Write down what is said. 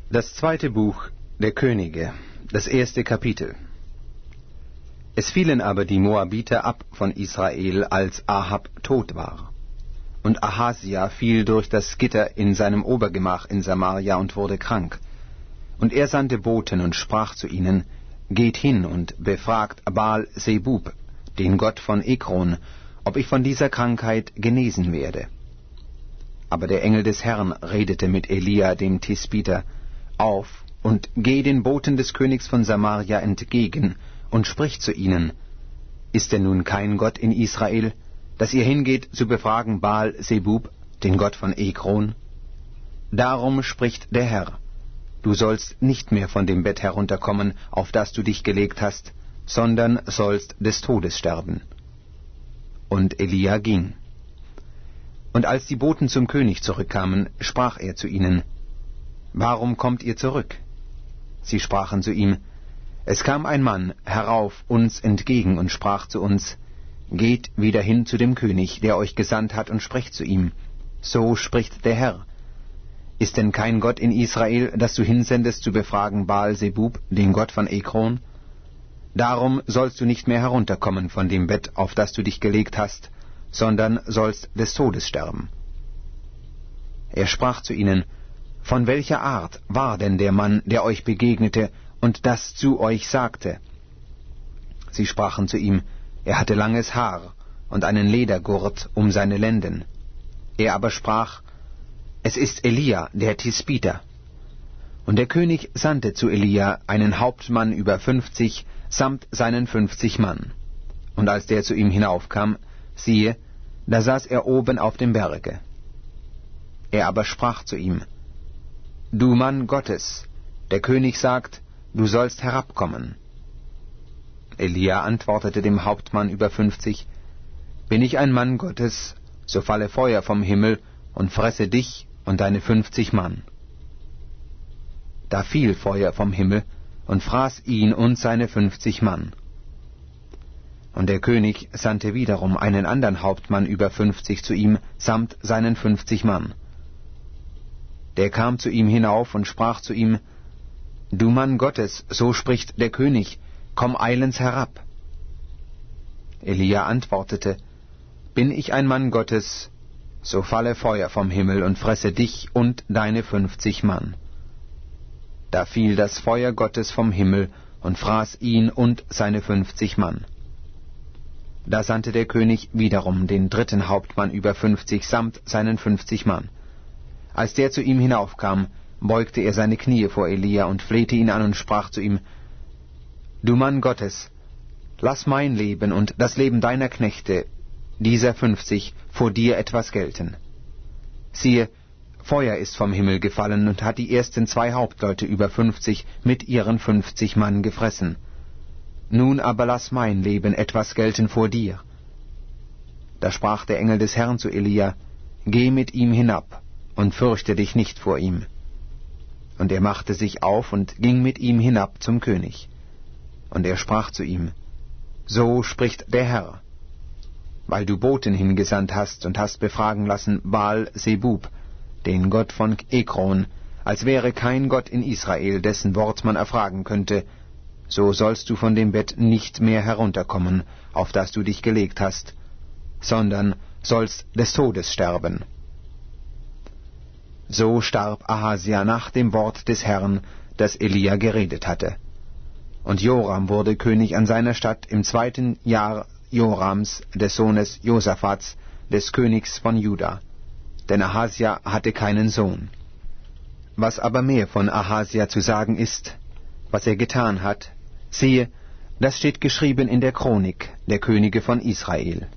Das zweite Buch der Könige, das 1. Kapitel. Es fielen aber die Moabiter ab von Israel, als Ahab tot war. Und Ahasia fiel durch das Gitter in seinem Obergemach in Samaria und wurde krank. Und er sandte Boten und sprach zu ihnen: Geht hin und befragt Baal-Zebub, den Gott von Ekron, ob ich von dieser Krankheit genesen werde. Aber der Engel des Herrn redete mit Elia dem Tisbiter: Auf und geh den Boten des Königs von Samaria entgegen und sprich zu ihnen: Ist denn nun kein Gott in Israel, dass ihr hingeht zu befragen Baal-Zebub, den Gott von Ekron? Darum spricht der Herr: Du sollst nicht mehr von dem Bett herunterkommen, auf das du dich gelegt hast, sondern sollst des Todes sterben. Und Elia ging. Und als die Boten zum König zurückkamen, sprach er zu ihnen: Warum kommt ihr zurück? Sie sprachen zu ihm: Es kam ein Mann herauf uns entgegen und sprach zu uns: Geht wieder hin zu dem König, der euch gesandt hat, und sprecht zu ihm: So spricht der Herr: Ist denn kein Gott in Israel, dass du hinsendest zu befragen Baal-Zebub, den Gott von Ekron? Darum sollst du nicht mehr herunterkommen von dem Bett, auf das du dich gelegt hast, sondern sollst des Todes sterben. Er sprach zu ihnen: Von welcher Art war denn der Mann, der euch begegnete und das zu euch sagte? Sie sprachen zu ihm: Er hatte langes Haar und einen Ledergurt um seine Lenden. Er aber sprach: Es ist Elia, der Tisbiter. Und der König sandte zu Elia einen Hauptmann über 50 samt seinen 50 Mann. Und als der zu ihm hinaufkam, siehe, da saß er oben auf dem Berge. Er aber sprach zu ihm: Du Mann Gottes, der König sagt, du sollst herabkommen. Elia antwortete dem Hauptmann über 50: Bin ich ein Mann Gottes, so falle Feuer vom Himmel und fresse dich und deine 50 Mann. Da fiel Feuer vom Himmel und fraß ihn und seine 50 Mann. Und der König sandte wiederum einen anderen Hauptmann über 50 zu ihm samt seinen 50 Mann. Der kam zu ihm hinauf und sprach zu ihm: Du Mann Gottes, so spricht der König, komm eilends herab. Elia antwortete: Bin ich ein Mann Gottes, so falle Feuer vom Himmel und fresse dich und deine 50 Mann. Da fiel das Feuer Gottes vom Himmel und fraß ihn und seine 50 Mann. Da sandte der König wiederum den dritten Hauptmann über 50 samt seinen 50 Mann. Als der zu ihm hinaufkam, beugte er seine Knie vor Elia und flehte ihn an und sprach zu ihm: Du Mann Gottes, lass mein Leben und das Leben deiner Knechte, dieser 50, vor dir etwas gelten. Siehe, Feuer ist vom Himmel gefallen und hat die ersten 2 Hauptleute über 50 mit ihren 50 Mann gefressen. Nun aber lass mein Leben etwas gelten vor dir. Da sprach der Engel des Herrn zu Elia: Geh mit ihm hinab und fürchte dich nicht vor ihm. Und er machte sich auf und ging mit ihm hinab zum König. Und er sprach zu ihm: So spricht der Herr: Weil du Boten hingesandt hast und hast befragen lassen Baal-Zebub, den Gott von Ekron, als wäre kein Gott in Israel, dessen Wort man erfragen könnte, so sollst du von dem Bett nicht mehr herunterkommen, auf das du dich gelegt hast, sondern sollst des Todes sterben. So starb Ahasia nach dem Wort des Herrn, das Elia geredet hatte. Und Joram wurde König an seiner Statt im 2. Jahr Jorams, des Sohnes Josaphats, des Königs von Juda. Denn Ahasia hatte keinen Sohn. Was aber mehr von Ahasia zu sagen ist, was er getan hat, siehe, das steht geschrieben in der Chronik der Könige von Israel.